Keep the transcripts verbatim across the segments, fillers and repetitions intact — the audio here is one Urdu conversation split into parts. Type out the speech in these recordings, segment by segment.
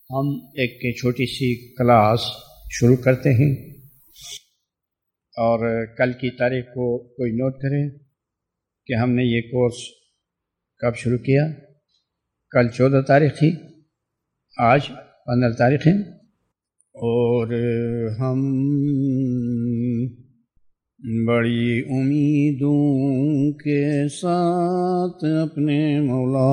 ہم ایک چھوٹی سی کلاس شروع کرتے ہیں، اور کل کی تاریخ کو کوئی نوٹ کریں کہ ہم نے یہ کورس کب شروع کیا۔ کل چودہ تاریخ تھی، آج پندرہ تاریخ ہے، اور ہم بڑی امیدوں کے ساتھ اپنے مولا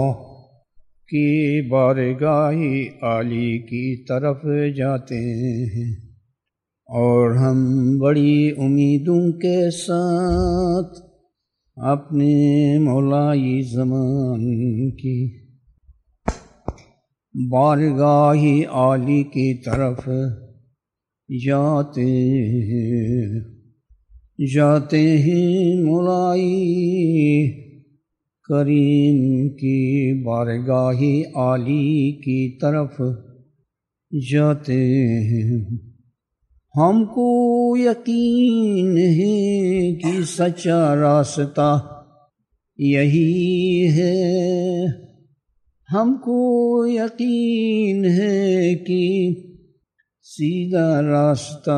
کی بارگاہ عالی کی طرف جاتے ہیں، اور ہم بڑی امیدوں کے ساتھ اپنے مولائی زمان کی بارگاہ عالی کی طرف جاتے ہیں جاتے ہیں مولائی کریم کی بارگاہ عالی کی طرف جاتے ہیں۔ ہم کو یقین ہے کہ سچا راستہ یہی ہے، ہم کو یقین ہے کہ سیدھا راستہ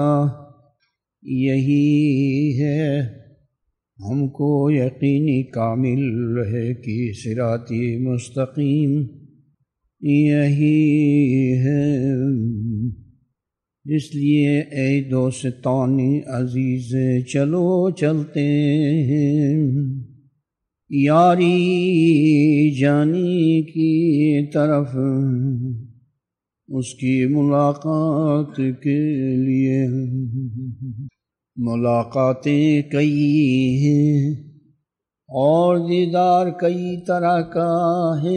یہی ہے، ہم کو یقینی کامل ہے کہ صراطِ مستقیم یہی ہے۔ اس لیے اے دوستان عزیز چلو چلتے ہیں یاری جانی کی طرف، اس کی ملاقات کے لیے۔ ملاقاتیں کئی ہیں اور دیدار کئی طرح کا ہے۔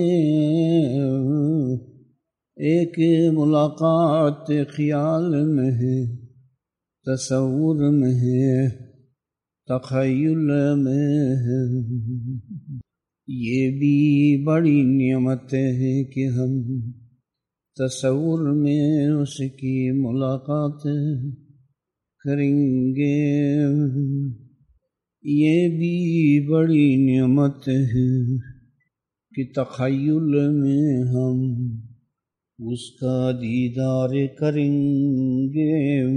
ایک ملاقات خیال میں ہے، تصور میں ہے، تخیل میں ہے۔ یہ بھی بڑی نعمت ہے کہ ہم تصور میں اس کی ملاقات کریں گے، یہ بھی بڑی نعمت ہے کہ تخیل میں ہم اس کا دیدار کریں گے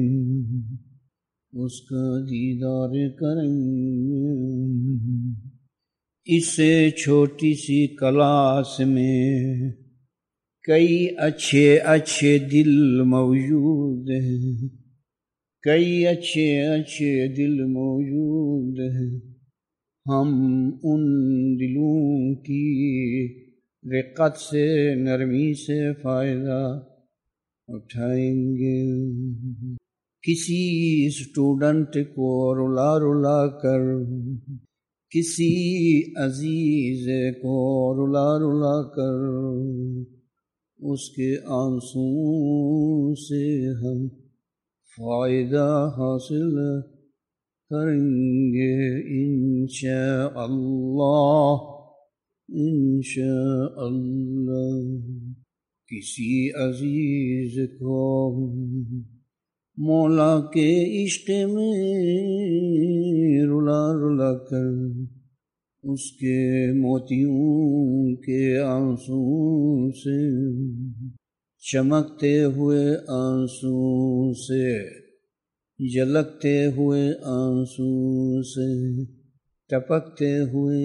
اس کا دیدار کریں گے۔ اس چھوٹی سی کلاس میں کئی اچھے اچھے دل موجود ہیں، کئی اچھے اچھے دل موجود ہیں۔ ہم ان دلوں کی رقت سے، نرمی سے فائدہ اٹھائیں گے۔ کسی اسٹوڈنٹ کو رلا رلا کر، کسی عزیز کو رلا رلا کر اس کے آنسوں سے ہم فائدہ حاصل کریں گے انشاءاللہ انشاءاللہ۔ کسی عزیز کو مولا کے عشق میں رلا رلا کر، اس کے موتیوں کے آنسوں سے، چمکتے ہوئے آنسوں سے، جھلکتے ہوئے آنسوں سے، ٹپکتے ہوئے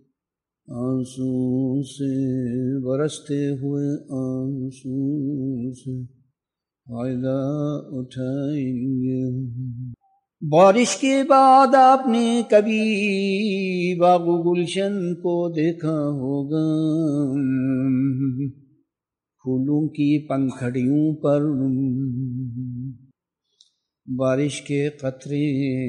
آنسوں سے، برستے ہوئے آنسوں سے فائدہ اٹھائیں گے۔ بارش کے بعد آپ نے کبھی باغ و گلشن کو دیکھا ہوگا، پھولوں کی پنکھڑیوں پر بارش کے قطرے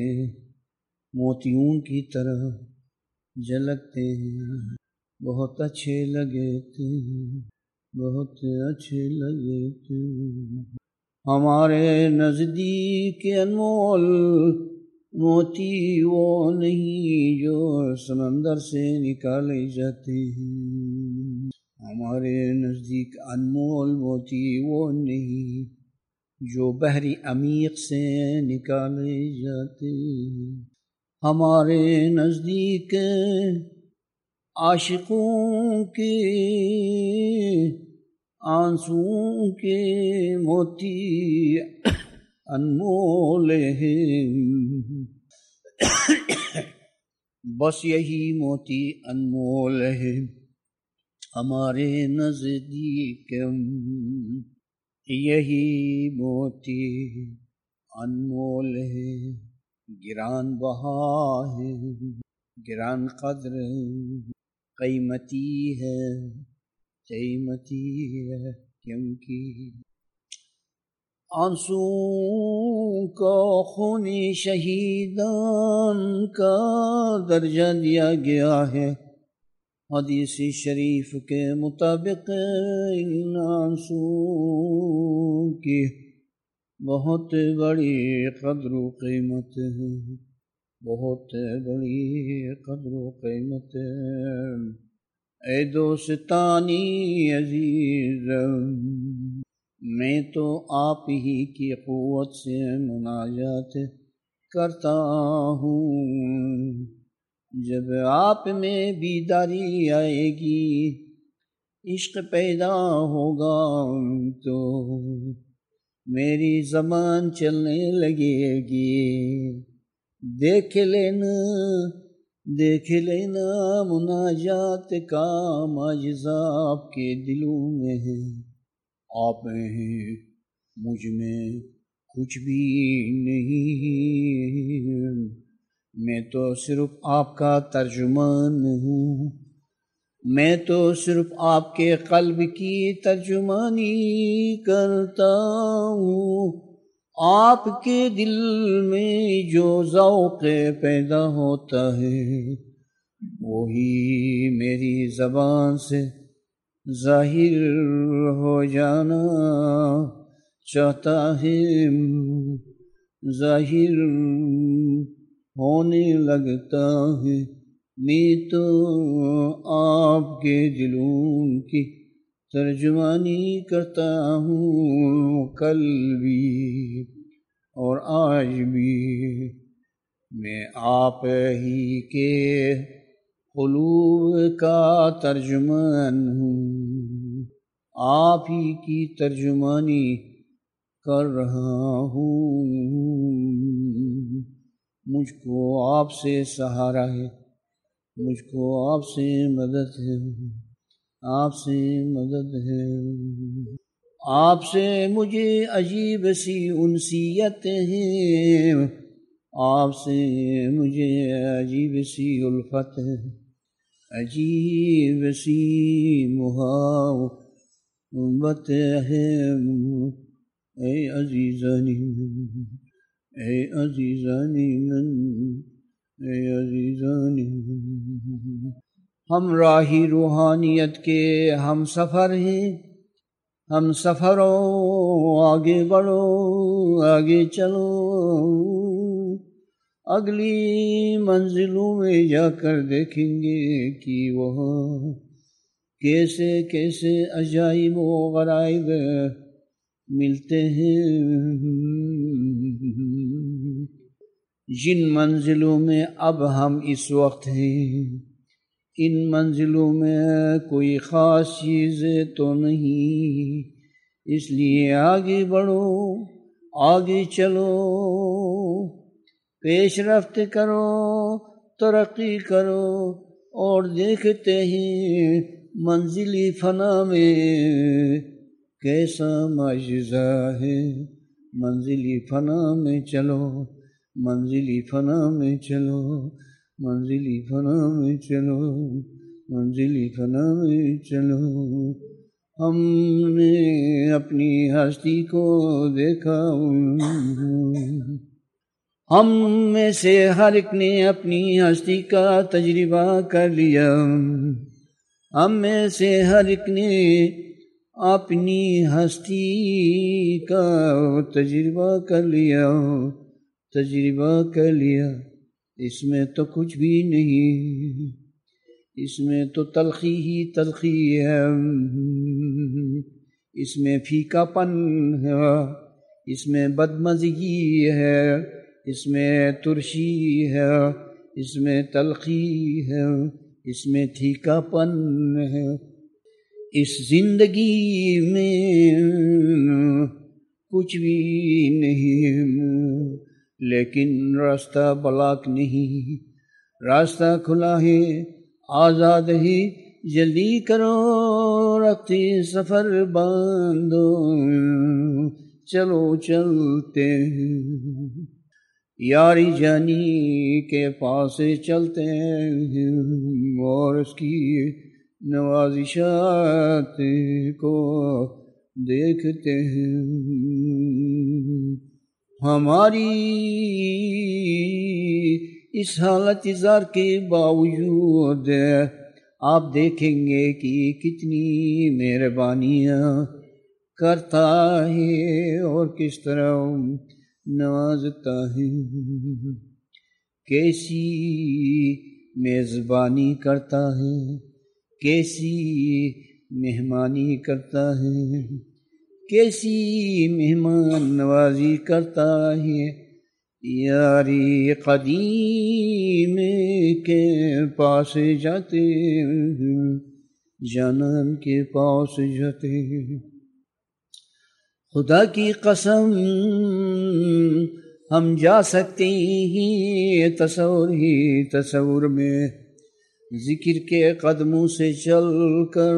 موتیوں کی طرح جھلکتے ہیں، بہت اچھے لگے تھے، بہت اچھے لگے تھے۔ ہمارے نزدیک انمول موتی وہ نہیں جو سمندر سے نکالے جاتے ہیں، ہمارے نزدیک انمول موتی وہ نہیں جو بحری عمیق سے نکالے جاتے ہیں۔ ہمارے نزدیک عاشقوں کے آنسوں کے موتی انمول ہیں، بس یہی موتی انمول ہے ہمارے نزدیک، یہی موتی انمول ہے، گران بہا ہے، گران قدر ہے، قیمتی ہے، قیمتی ہے، کیونکہ آنسو کو خونی شہیدان کا درجہ دیا گیا ہے۔ حدیث شریف کے مطابق ان آنسو کی بہت بڑی قدر و قیمت ہے، بہت بڑی قدر و قیمت ہے۔ اے دوستانی عزیز، میں تو آپ ہی کی قوت سے مناجات کرتا ہوں، جب آپ میں بیداری آئے گی، عشق پیدا ہوگا تو میری زبان چلنے لگے گی۔ دیکھ لینا دیکھ لینا مناجات کا معجزہ آپ کے دلوں میں ہے، آپ ہیں، مجھ میں کچھ بھی نہیں، میں تو صرف آپ کا ترجمان ہوں، میں تو صرف آپ کے قلب کی ترجمانی کرتا ہوں۔ آپ کے دل میں جو ذوق پیدا ہوتا ہے وہی میری زبان سے ظاہر ہو جانا چاہتا ہے، ظاہر ہونے لگتا ہے۔ میں تو آپ کے دلوں کی ترجمانی کرتا ہوں، کل بھی اور آج بھی میں آپ ہی کے قلوب کا ترجمان ہوں، آپ ہی کی ترجمانی کر رہا ہوں۔ مجھ کو آپ سے سہارا ہے، مجھ کو آپ سے مدد ہے، آپ سے مدد ہے۔ آپ سے مجھے عجیب سی انسیت ہے، آپ سے مجھے عجیب سی الفت ہے، عجیب سی محبت ہے۔ اے عزیزانی من، اے عزیزانی من، اے عزیزانی من، ہم راہی روحانیت کے ہم سفر ہیں، ہم سفروں آگے بڑھو، آگے چلو، اگلی منزلوں میں جا کر دیکھیں گے کہ وہاں کیسے کیسے عجائب و غرائب ملتے ہیں۔ جن منزلوں میں اب ہم اس وقت ہیں، ان منزلوں میں کوئی خاص چیز تو نہیں، اس لیے آگے بڑھو، آگے چلو، پیش رفت کرو، ترقی کرو، اور دیکھتے ہیں منزلی فنا میں کیسا معجزہ ہے۔ منزلی فنا میں چلو، منزلی فنا میں چلو، منزلی فنا میں چلو، منزلی فنا میں چلو۔ ہم نے اپنی ہستی کو دیکھا، ہم میں سے ہر ایک نے اپنی ہستی کا تجربہ کر لیا، ہم میں سے ہر ایک نے اپنی ہستی کا تجربہ کر لیا، تجربہ کر لیا۔ اس میں تو کچھ بھی نہیں، اس میں تو تلخی ہی تلخی ہے، اس میں پھیکا پن ہے، اس میں بدمزگی ہے، اس میں ترشی ہے، اس میں تلخی ہے، اس میں پھیکا پن ہے۔ اس زندگی میں کچھ بھی نہیں، لیکن راستہ بلاک نہیں، راستہ کھلا ہے، آزاد ہے، جلدی کرو رختی سفر باندھو، چلو چلتے ہیں یاری جانی کے پاس چلتے ہیں، اور اس کی نوازشات کو دیکھتے ہیں۔ ہماری اس حالت زار کے باوجود آپ دیکھیں گے کہ کتنی مہربانیاں کرتا ہے اور کس طرح نوازتا ہے، کیسی میزبانی کرتا ہے، کیسی مہمانی کرتا ہے، کیسی مہمان نوازی کرتا ہے۔ یاری قدیم کے پاس جاتے ہیں، جانان کے پاس جاتے ہیں۔ خدا کی قسم ہم جا سکتے ہیں تصور ہی تصور میں، ذکر کے قدموں سے چل کر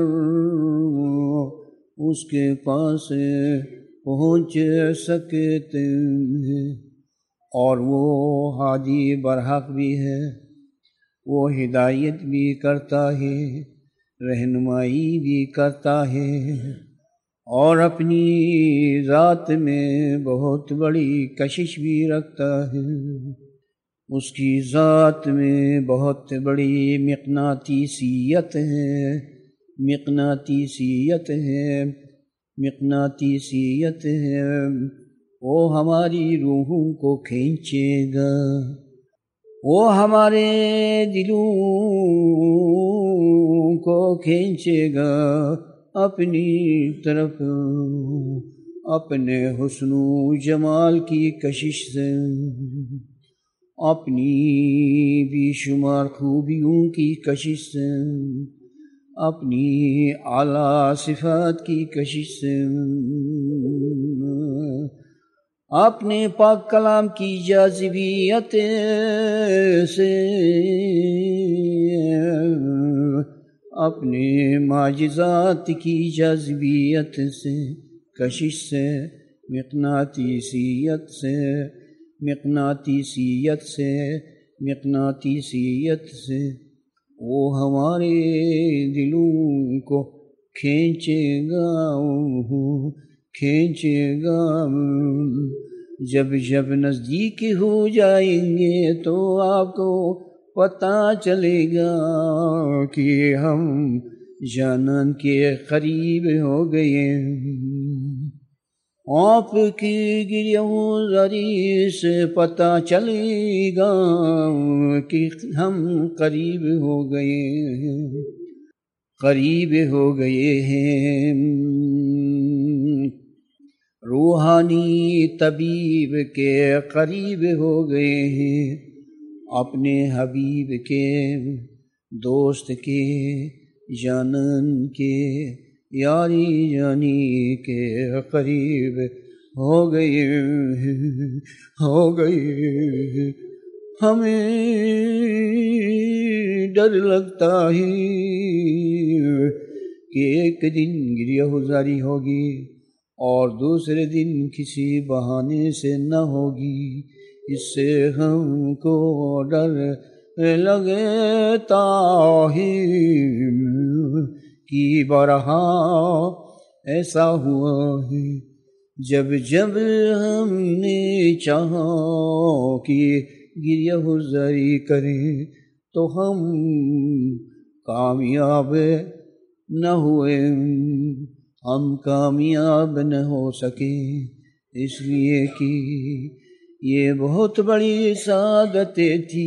اس کے پاس پہنچ سکتے ہیں، اور وہ ہادی برحق بھی ہے، وہ ہدایت بھی کرتا ہے، رہنمائی بھی کرتا ہے، اور اپنی ذات میں بہت بڑی کشش بھی رکھتا ہے۔ اس کی ذات میں بہت بڑی مقناطیسیت ہے، مقناطیسیت ہے، مقناطیسیت ہے۔ وہ ہماری روحوں کو کھینچے گا، وہ ہمارے دلوں کو کھینچے گا اپنی طرف، اپنے حسن و جمال کی کشش سے، اپنی بے شمار خوبیوں کی کشش سے، اپنی اعلیٰ صفات کی کشش سے، اپنے پاک کلام کی جاذبیت سے، اپنے معجزات کی جاذبیت سے، کشش سے، مقناطیسیت سے، مقناطیسیت سے، مقناطیسیت سے وہ ہمارے دلوں کو کھینچے گا، کھینچے گا۔ جب جب نزدیک ہو جائیں گے تو آپ کو پتہ چلے گا کہ ہم جانان کے قریب ہو گئے۔ آپ کی گریہوں زاری سے پتہ چلے گا کہ ہم قریب ہو گئے ہیں، قریب ہو گئے ہیں۔ روحانی طبیب کے قریب ہو گئے ہیں، اپنے حبیب کے، دوست کے، جانان کے، یاری جانی کے قریب ہو گئے ہو گئے۔ ہمیں ڈر لگتا ہے کہ ایک دن گریہ گزاری ہوگی اور دوسرے دن کسی بہانے سے نہ ہوگی، اس سے ہم کو ڈر لگتا ہے کہ بارہا ایسا ہوا ہے۔ جب جب ہم نے چاہا کہ گریہ گزاری کریں تو ہم کامیاب نہ ہوئے، ہم کامیاب نہ ہو سکے، اس لیے کہ یہ بہت بڑی سعادت تھی،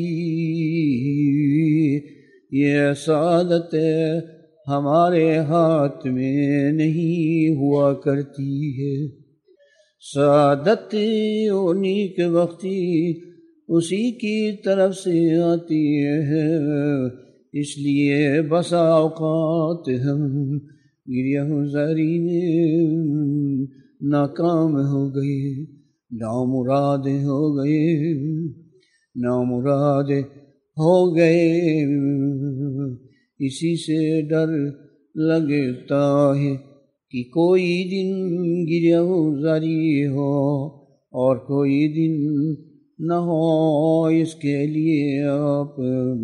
یہ سعادت ہمارے ہاتھ میں نہیں ہوا کرتی ہے۔ سعادت و نیک بختی اسی کی طرف سے آتی ہے، اس لیے بسا اوقات ہم گریہ زاری میں ناکام ہو گئے، نامراد ہو گئے، نامراد ہو گئے۔ اسی سے ڈر لگتا ہے کہ کوئی دن گریہ زاری ہو اور کوئی دن نہ ہو، اس کے لیے آپ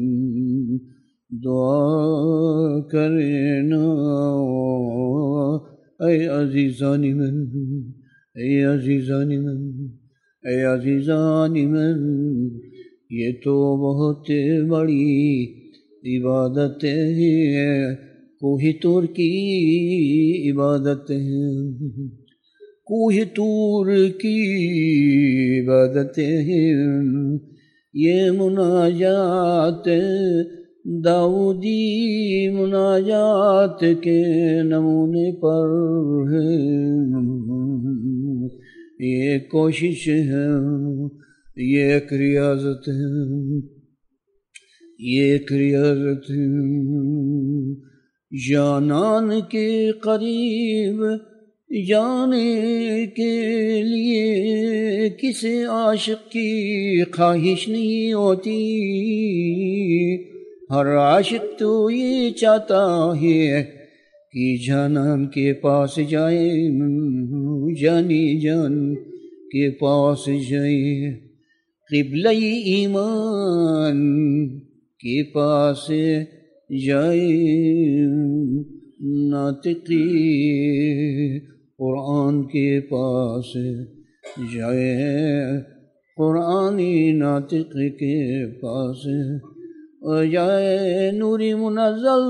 دعا کرنا۔ اے عزیزان من، اے عزیزان من، اے عزیزان من، یہ تو بہت بڑی عبادت ہے، کوہ طور کی عبادت ہے، کوہ طور کی عبادت ہے۔ یہ مناجات داؤدی مناجات کے نمونے پر ہے، یہ کوشش ہے، یہ ایک ریاضت ہے، یہ ایک ریاضت ہے۔ جانان کے قریب جانے کے لیے کسی عاشق کی خواہش نہیں ہوتی، ہر عاشق تو یہ چاہتا ہے کہ جانان کے پاس جائے، جانی جان کے پاس جائے، قبلہ ایمان کے پاس جائے، ناطقی قرآن کے پاس جائے، قرآنی ناطق کے پاس جائے، نوری منزل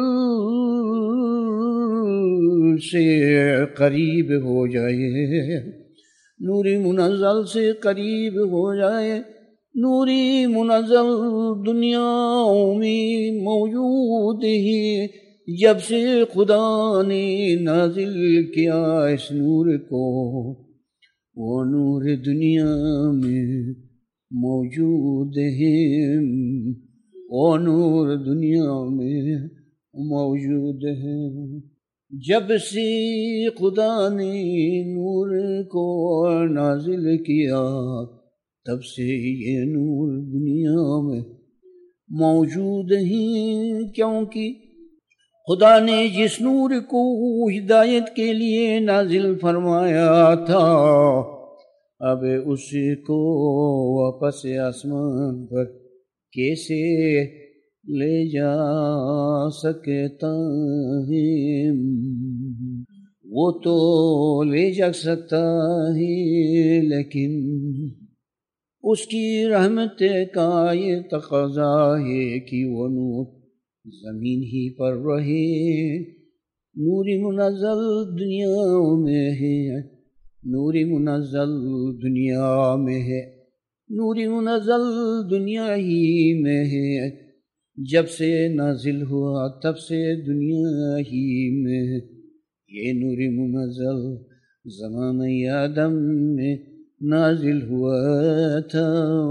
سے قریب ہو جائے، نوری منزل سے قریب ہو جائے۔ نوری منزل دنیا میں موجود ہے، جب سے خدا نے نازل کیا اس نور کو، وہ نور دنیا میں موجود ہے، وہ نور دنیا میں موجود ہے۔ جب سے خدا نے نور کو نازل کیا، تب سے یہ نور دنیا میں موجود ہیں، کیونکہ خدا نے جس نور کو ہدایت کے لیے نازل فرمایا تھا، اب اس کو واپس آسمان پر کیسے لے جا سکتا ہے؟ وہ تو لے جا سکتا ہے، لیکن اس کی رحمت کا یہ تقاضا ہے کہ وہ نور زمین ہی پر رہے۔ نور منزل دنیا میں ہے، نور منزل دنیا میں ہے، نور منزل دنیا ہی میں ہے، جب سے نازل ہوا تب سے دنیا ہی میں ہے۔ یہ نور منزل زمانہ آدم میں نازل ہوا تھا۔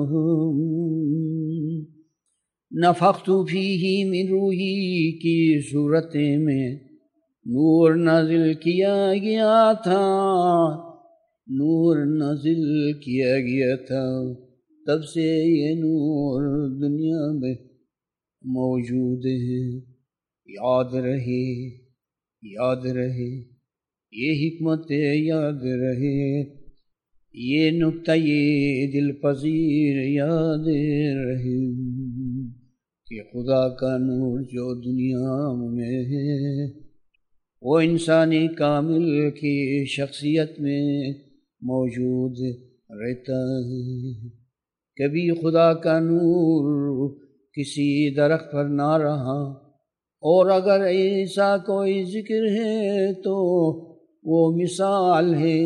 نفخت فیہ من روحی کی صورت میں نور نازل کیا گیا تھا، نور نازل کیا گیا تھا، تب سے یہ نور دنیا میں موجود ہے۔ یاد رہے، یاد رہے، یہ حکمت یاد رہے، یہ نکتہ یہ دل پذیر یاد رہے کہ خدا کا نور جو دنیا میں ہے، وہ انسانی کامل کی شخصیت میں موجود رہتا ہے۔ کبھی خدا کا نور کسی درخت پر نہ رہا، اور اگر ایسا کوئی ذکر ہے تو وہ مثال ہے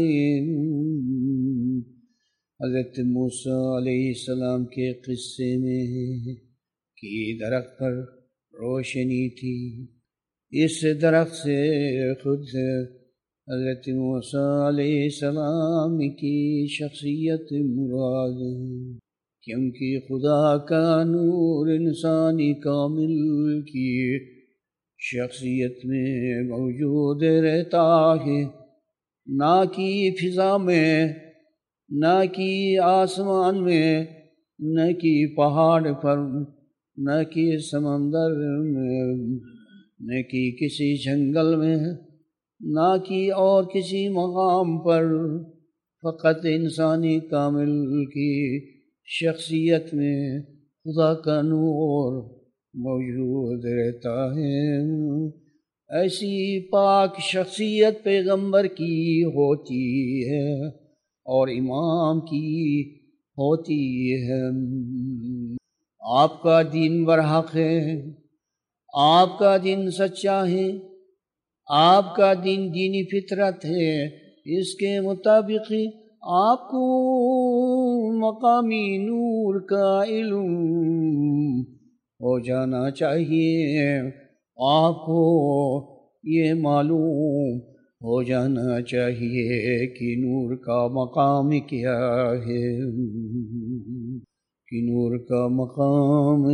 حضرت موسیٰ علیہ السلام کے قصے میں ہے کہ درخت پر روشنی تھی، اس درخت سے خود حضرت موسیٰ علیہ السلام کی شخصیت مراد ہے، کیونکہ خدا کا نور انسانی کامل کی شخصیت میں موجود رہتا ہے، نہ کہ فضا میں، نہ کہ آسمان میں، نہ کہ پہاڑ پر، نہ کہ سمندر میں، نہ کہ کسی جنگل میں، نہ کہ اور کسی مقام پر، فقط انسانی کامل کی شخصیت میں خدا کا نور موجود رہتا ہے۔ ایسی پاک شخصیت پیغمبر کی ہوتی ہے اور امام کی ہوتی ہے۔ آپ کا دین برحق ہے، آپ کا دین سچا ہے، آپ کا دین دینی فطرت ہے، اس کے مطابق آپ کو مقامی نور کا علم ہو جانا چاہیے، آپ کو یہ معلوم ہو جانا چاہیے کہ نور کا مقام کیا ہے، کہ نور کا مقام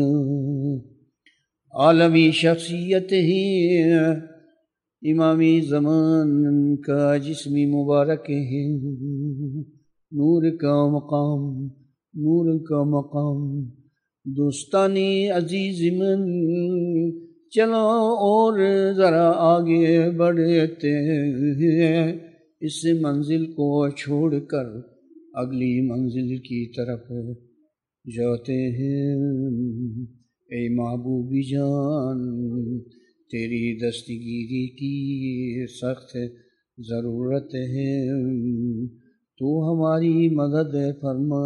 عالمی شخصیت ہی امامی زمان کا جسمی مبارک ہے۔ نور کا مقام، نور کا مقام دوستانی عزیز من، چلو اور ذرا آگے بڑھتے ہیں، اس منزل کو چھوڑ کر اگلی منزل کی طرف جاتے ہیں۔ اے محبوبی جان، تیری دستگیری کی سخت ضرورت ہے، تو ہماری مدد فرما،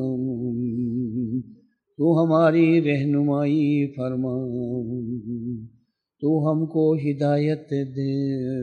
تو ہماری رہنمائی فرما، تو ہم کو ہدایت دے،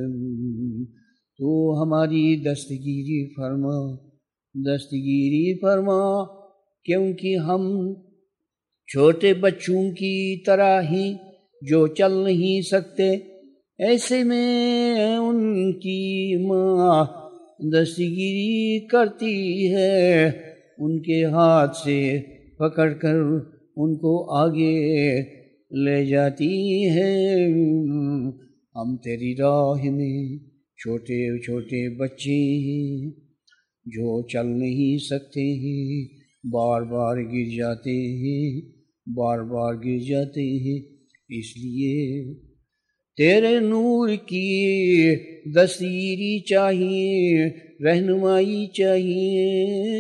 تو ہماری دستگیری فرما، دستگیری فرما، کیونکہ ہم چھوٹے بچوں کی طرح ہی جو چل نہیں سکتے، ایسے میں ان کی ماں دستگیری کرتی ہے، ان کے ہاتھ سے پکڑ کر ان کو آگے لے جاتی ہے۔ ہم تیری راہ میں چھوٹے چھوٹے بچے ہیں جو چل نہیں سکتے ہیں، بار بار گر جاتے ہیں، بار بار گر جاتے ہیں، اس لیے تیرے نور کی دستگیری چاہیے، رہنمائی چاہیے۔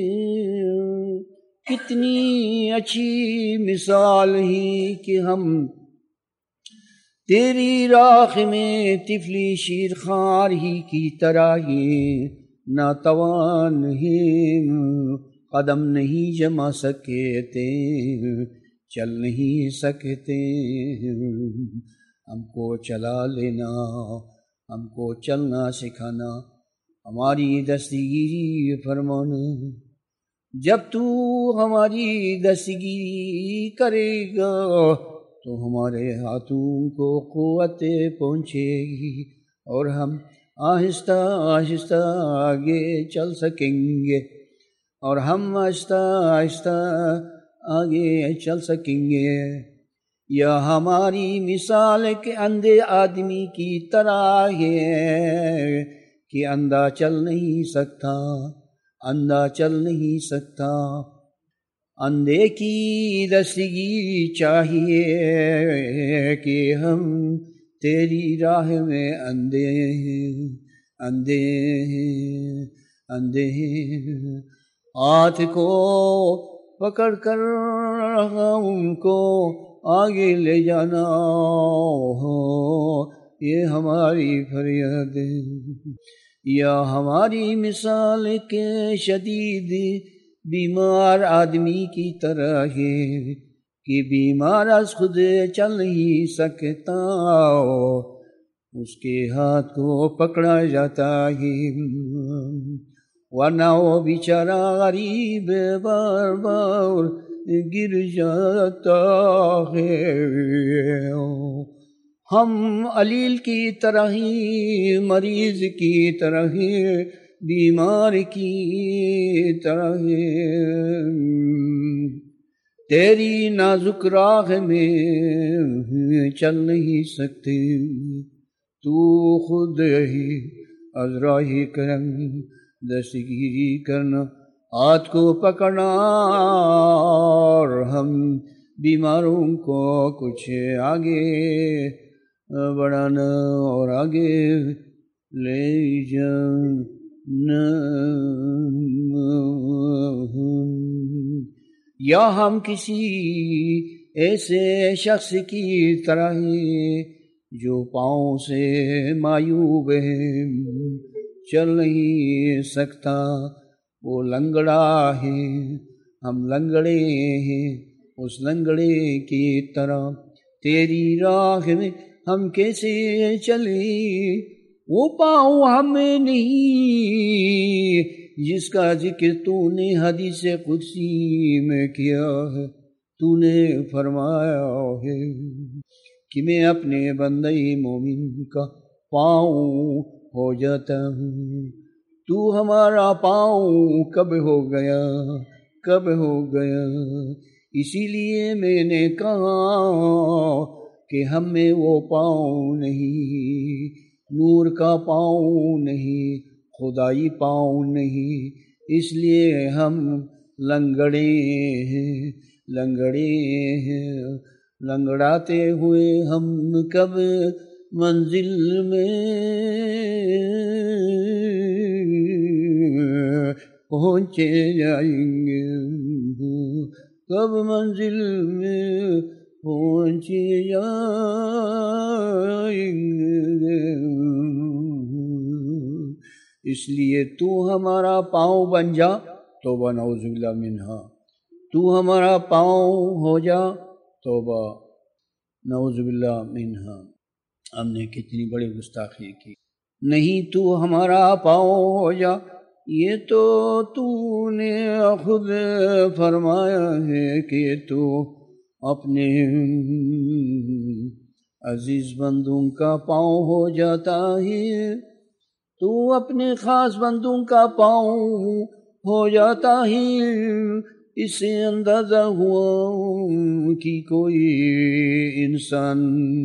کتنی اچھی مثال ہے کہ ہم تیری راہ میں طفلی شیرخوار ہی کی طرح ہی ناتوان ہیں، قدم نہیں جما سکتے، چل نہیں سکتے، ہم کو چلا لینا، ہم کو چلنا سکھانا، ہماری دستگیری فرمانا۔ جب تو ہماری دستگیری کرے گا تو ہمارے ہاتھوں کو قوت پہنچے گی اور ہم آہستہ آہستہ آگے چل سکیں گے، اور ہم آہستہ آہستہ آگے چل سکیں گے۔ یا ہماری مثال کے اندھے آدمی کی طرح ہے کہ اندھا چل نہیں سکتا، اندھا چل نہیں سکتا، اندھے کی دستگیری چاہیے کہ ہم تیری راہ میں اندھے ہیں، اندھے ہیں، اندھے ہیں۔ ہاتھ کو پکڑ کر ہم کو آگے لے جانا، یہ ہماری فریاد ہے۔ یا ہماری مثال کے شدید بیمار آدمی کی طرح ہے کہ بیمار از خود چل نہیں سکتا، اس کے ہاتھ کو پکڑا جاتا ہے، ورنہ وہ بیچارہ غریب بار بار گر جاتا ہے۔ ہم علیل کی طرح ہی، مریض کی طرح ہی، بیمار کی طرح ہی تیری نازک راہ میں چل نہیں سکتے، تو خود ہی از راہ کرم دستگیری کرنا، ہاتھ کو پکڑنا اور ہم بیماروں کو کچھ آگے بڑھانا اور آگے لے جانا، یا ہم کسی ایسے شخص کی طرح ہیں جو پاؤں سے معیوب ہے، چل نہیں سکتا، وہ لنگڑا ہے، ہم لنگڑے ہیں، اس لنگڑے کی طرح تیری راہ میں ہم کیسے چلیں، وہ پاؤں ہمیں نہیں جس کا ذکر تو نے حدیث قدسی میں کیا ہے۔ تو نے فرمایا ہے کہ میں اپنے بندے مومن کا پاؤں ہو جاتا ہوں، تو ہمارا پاؤں کب ہو گیا کب ہو گیا، اسی لیے میں نے کہا کہ ہم میں وہ پاؤں نہیں، نور کا پاؤں نہیں، خدائی پاؤں نہیں، اس لیے ہم لنگڑے ہیں لنگڑے ہیں، لنگڑاتے ہوئے ہم کب منزل میں پہنچے جائیں گے، کب منزل میں پہنچے جائیں گے، اس لیے تو ہمارا پاؤں بن جا، توبہ نعوذ باللہ منہا، تو ہمارا پاؤں ہو جا، توبہ نعوذ باللہ منہا۔ ہم نے کتنی بڑی گستاخی کی، نہیں تو ہمارا پاؤں ہو جا، یہ تو تو نے خود فرمایا ہے کہ تو اپنے عزیز بندوں کا پاؤں ہو جاتا ہے، تو اپنے خاص بندوں کا پاؤں ہو جاتا ہے، اس سے اندازہ ہوا کہ کوئی انسان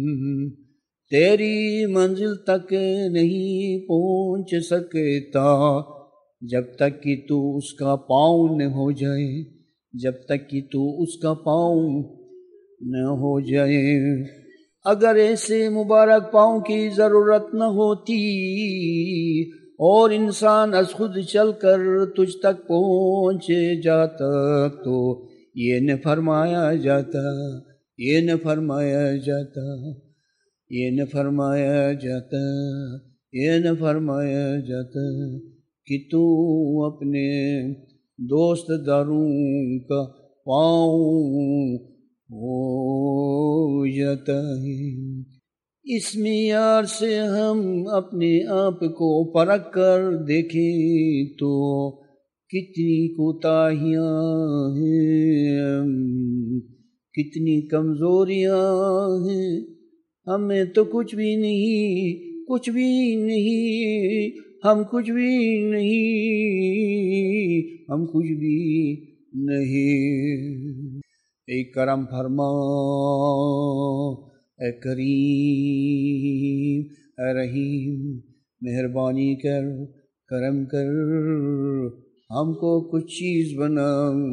تیری منزل تک نہیں پہنچ سکتا جب تک کہ تو اس کا پاؤں نہ ہو جائے، جب تک کہ تو اس کا پاؤں نہ ہو جائے۔ اگر ایسے مبارک پاؤں کی ضرورت نہ ہوتی اور انسان از خود چل کر تجھ تک پہنچ جاتا تو یہ نہ فرمایا جاتا یہ نہ فرمایا جاتا یہ نہ فرمایا جاتا یہ نہ فرمایا جاتا کہ تو اپنے دوست داروں کا پاؤں ہو جاتا ہے۔ اس معیار سے ہم اپنے آپ کو پرکھ کر دیکھیں تو کتنی کوتاہیاں ہیں، کتنی کمزوریاں ہیں، ہمیں تو کچھ بھی نہیں کچھ بھی نہیں ہم کچھ بھی نہیں ہم کچھ بھی نہیں۔ اے کرم فرما، اے کریم، اے رحیم، مہربانی کر، کرم کر، ہم کو کچھ چیز بنا،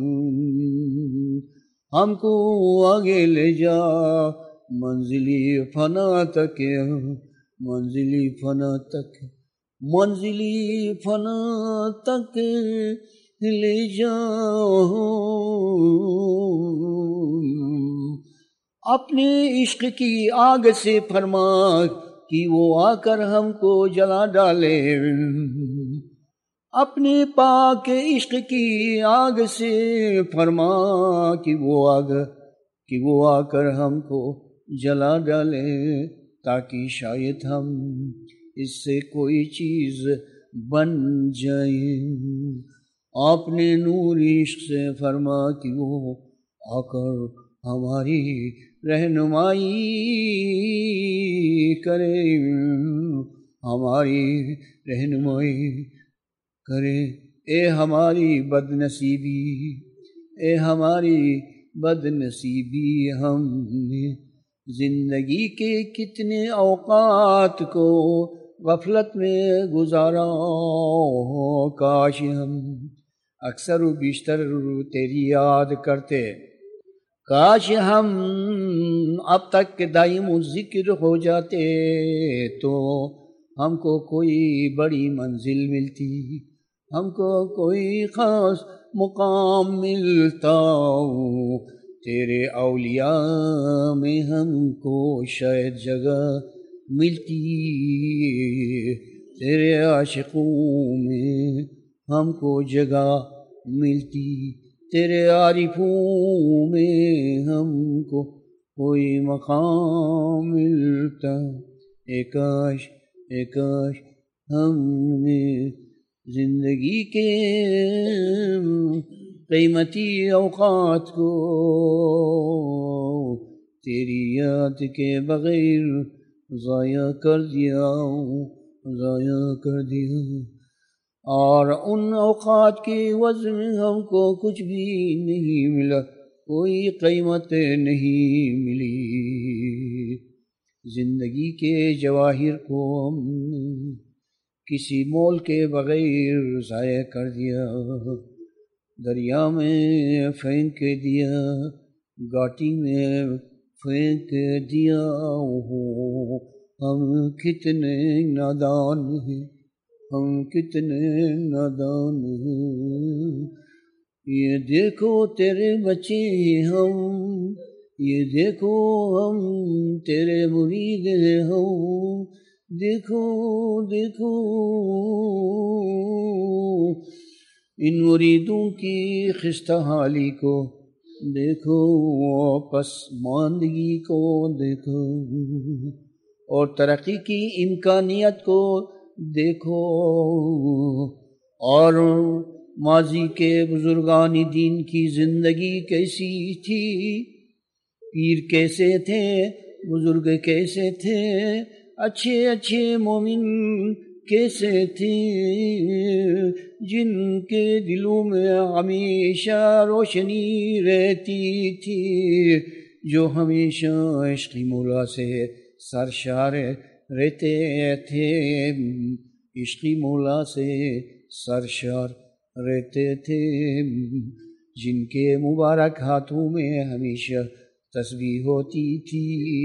ہم کو آگے لے جا منزلی فنا تک، منزلی فنا تک، منزلی فنا تک لے جا۔ اپنے عشق کی آگ سے فرما کہ وہ آ کر ہم کو جلا ڈالے، اپنے پاک عشق کی آگ سے فرما کہ وہ آگ کہ وہ آ کر ہم کو جلا ڈالے، تاکہ شاید ہم اس سے کوئی چیز بن جائے۔ آپ نے نور عشق سے فرما کہ وہ آ کر ہماری رہنمائی کرے، ہماری رہنمائی کرے۔ اے ہماری بد نصیبی، اے ہماری بد نصیبی ہم نے زندگی کے کتنے اوقات کو غفلت میں گزارا، کاش ہم اکثر و بیشتر تیری یاد کرتے، کاش ہم اب تک کے دائم و ذکر ہو جاتے تو ہم کو کوئی بڑی منزل ملتی، ہم کو کوئی خاص مقام ملتا، تیرے اولیاء میں ہم کو شاید جگہ ملتی، تیرے عاشقوں میں ہم کو جگہ ملتی، تیرے عارفوں میں ہم کو کوئی مقام ملتا، اے کاش اے کاش ہم نے زندگی کے قیمتی اوقات کو تیری یاد کے بغیر ضائع کر دیا ضائع کر دیا، اور ان اوقات کے وزن میں ہم کو کچھ بھی نہیں ملا، کوئی قیمت نہیں ملی، زندگی کے جواہر کو ہم نے کسی مول کے بغیر ضائع کر دیا، دریا میں پھینک دیا، گاٹی میں پھینک دیا، ہو ہم کتنے نادان ہیں، ہم کتنے نادان ہیں، یہ دیکھو تیرے بچے ہم، یہ دیکھو ہم تیرے مرید ہیں ہم، دیکھو دیکھو ان مریدوں کی خستہ حالی کو، دیکھو پسماندگی کو دیکھو، اور ترقی کی امکانیت کو دیکھو، اور ماضی کے بزرگان دین کی زندگی کیسی تھی، پیر کیسے تھے، بزرگ کیسے تھے، اچھے اچھے مومن کیسے تھے، جن کے دلوں میں ہمیشہ روشنی رہتی تھی، جو ہمیشہ عشق مولا سے سرشار رہتے تھے، عشق مولا سے سرشار رہتے تھے، جن کے مبارک ہاتھوں میں ہمیشہ تسبیح ہوتی تھی،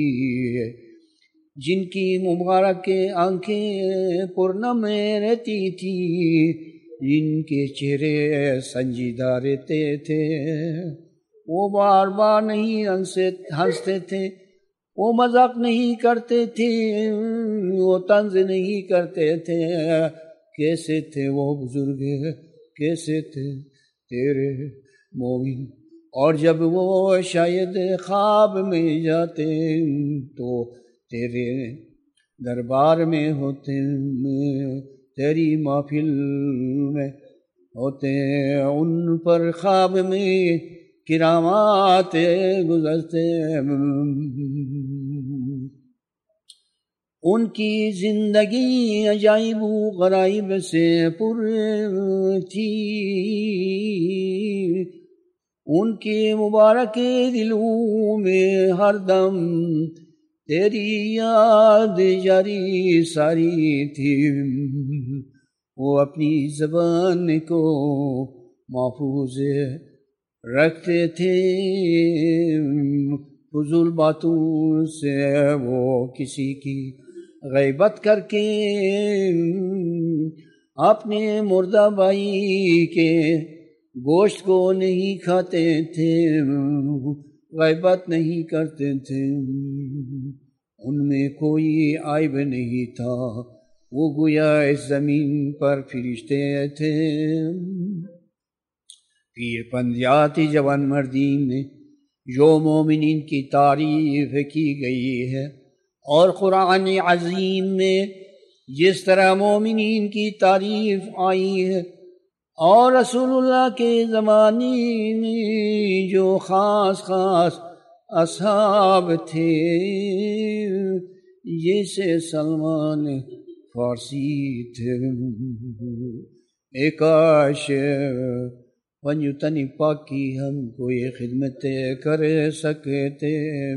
جن کی مبارک آنکھیں پرنم رہتی تھی، جن کے چہرے سنجیدہ رہتے تھے، وہ بار بار نہیں ہنستے تھے، وہ مذاق نہیں کرتے تھے، وہ طنز نہیں کرتے تھے، کیسے تھے وہ بزرگ، کیسے تھے تیرے مومن، اور جب وہ شاید خواب میں جاتے تو تیرے دربار میں ہوتے، تیری محفل میں ہوتے، ان پر خواب میں کرامات گزرتے، ان کی زندگی عجائب و غرائب سے پر تھی، ان کے مبارک دلوں میں ہر دم تیری یاد جاری ساری تھی، وہ اپنی زبان کو محفوظ رکھتے تھے، فضول باتوں سے وہ کسی کی غیبت کر کے اپنے مردہ بھائی کے گوشت کو نہیں کھاتے تھے، غیبت نہیں کرتے تھے، ان میں کوئی عیب نہیں تھا، وہ گویا اس زمین پر فرشتے تھے۔ پیر پنجاتی جوان مردی میں جو مومنین کی تعریف کی گئی ہے، اور قرآن عظیم میں جس طرح مومنین کی تعریف آئی ہے، اور رسول اللہ کے زمانے میں جو خاص خاص اصحاب تھے، جیسے سلمان فارسی تھے، اے کاش ونجتنی پاکی ہم کوئی خدمت کر سکتے،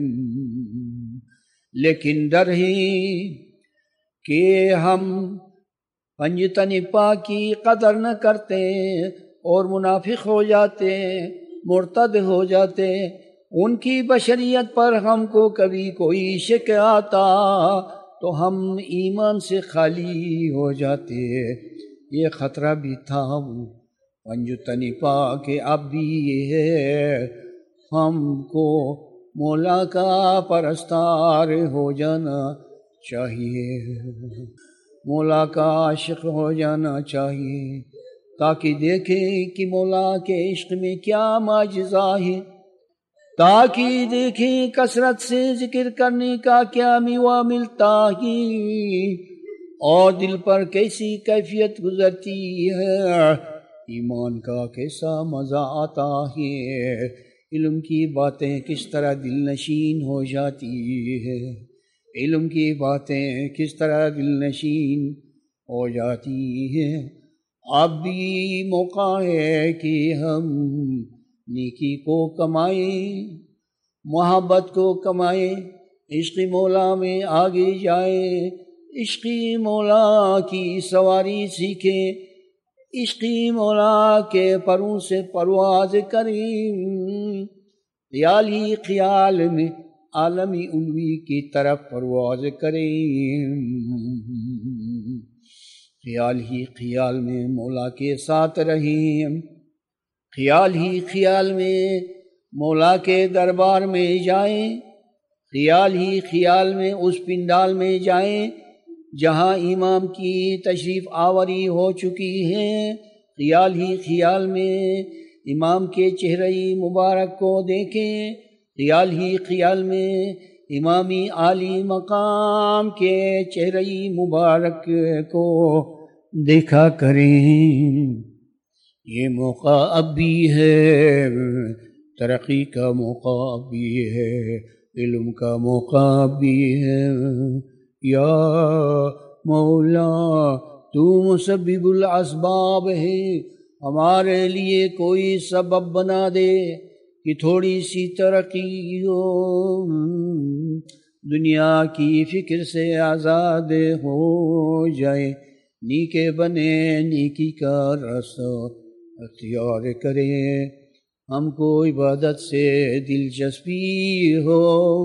لیکن ڈر ہی کہ ہم ونجتنی پاکی قدر نہ کرتے اور منافق ہو جاتے، مرتد ہو جاتے، ان کی بشریت پر ہم کو کبھی کوئی شک آتا تو ہم ایمان سے خالی ہو جاتے۔ یہ خطرہ بھی تھا ونجتنی پاکی اب بھی یہ ہے، ہم کو مولا کا پرستار ہو جانا چاہیے، مولا کا عاشق ہو جانا چاہیے، تاکہ دیکھیں کہ مولا کے عشق میں کیا معجزہ ہے، تاکہ دیکھیں کثرت سے ذکر کرنے کا کیا میوہ ملتا ہے، اور دل پر کیسی کیفیت گزرتی ہے، ایمان کا کیسا مزہ آتا ہے، علم کی باتیں کس طرح دل نشین ہو جاتی ہے، علم کی باتیں کس طرح دل نشین ہو جاتی ہیں۔ اب بھی موقع ہے کہ ہم نیکی کو کمائیں، محبت کو کمائیں، عشق مولا میں آگے جائیں، عشق مولا کی سواری سیکھیں، عشق مولا کے پروں سے پرواز کریں، خیال ہی خیال میں عالمی علوی کی طرف پرواز کریں، خیال ہی خیال میں مولا کے ساتھ رہیں، خیال ہی خیال میں مولا کے دربار میں جائیں، خیال ہی خیال میں اس پنڈال میں جائیں جہاں امام کی تشریف آوری ہو چکی ہے، خیال ہی خیال میں امام کے چہرہ مبارک کو دیکھیں، خیال ہی خیال میں امامی عالی مقام کے چہرہ مبارک کو دیکھا کریں۔ یہ موقع اب بھی ہے، ترقی کا موقع اب بھی ہے، علم کا موقع اب بھی ہے، یا مولا تو مسبب الاسباب ہے، ہمارے لیے کوئی سبب بنا دے کہ تھوڑی سی ترقی ہو، دنیا کی فکر سے آزاد ہو جائے، نیکے بنے، نیکی کا راستہ اختیار کریں، ہم کو عبادت سے دلچسپی ہو،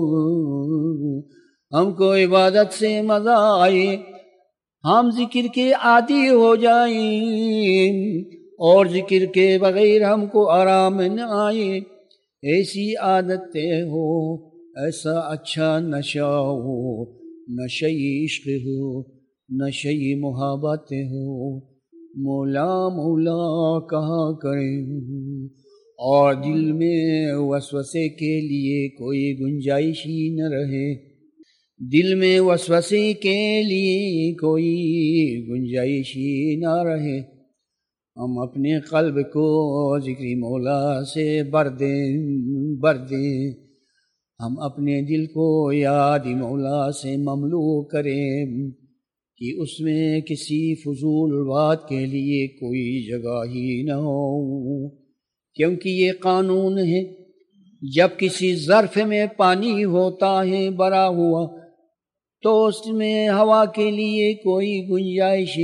ہم کو عبادت سے مزہ آئے، ہم ذکر کے عادی ہو جائیں اور ذکر کے بغیر ہم کو آرام نہ آئے، ایسی عادتیں ہو، ایسا اچھا نشہ ہو، نشہ عشق ہو، نشہ محبت ہو، مولا مولا کہا کریں، اور دل میں وسوسے کے لیے کوئی گنجائش ہی نہ رہے، دل میں وسوسے کے لیے کوئی گنجائش ہی نہ رہے، ہم اپنے قلب کو ذکر مولا سے بھر دیں بھر دیں ہم اپنے دل کو یاد مولا سے مملو کریں کہ اس میں کسی فضول بات کے لیے کوئی جگہ ہی نہ ہو، کیونکہ یہ قانون ہے، جب کسی ظرف میں پانی ہوتا ہے بھرا ہوا تو اس میں ہوا کے لیے کوئی گنجائش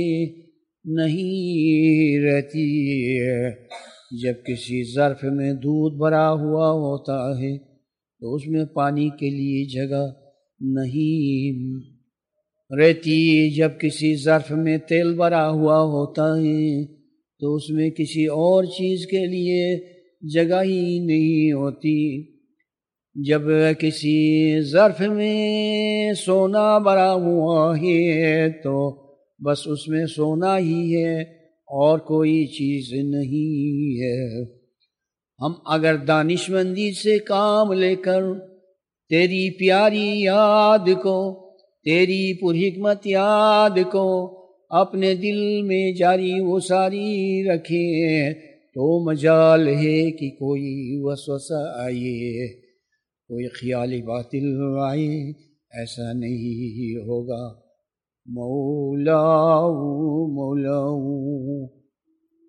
نہیں رہتی ہے، جب کسی ظرف میں دودھ بھرا ہوا ہوتا ہے تو اس میں پانی کے لیے جگہ نہیں رہتی، جب کسی ظرف میں تیل بھرا ہوا ہوتا ہے تو اس میں کسی اور چیز کے لیے جگہ ہی نہیں ہوتی، جب کسی ظرف میں سونا بھرا ہوا ہے تو بس اس میں سونا ہی ہے اور کوئی چیز نہیں ہے۔ ہم اگر دانش مندی سے کام لے کر تیری پیاری یاد کو، تیری پرحکمت یاد کو اپنے دل میں جاری و ساری رکھیں تو مجال ہے کہ کوئی وسوسہ آئے، کوئی خیال باطل آئے، ایسا نہیں ہوگا۔ مولا مولا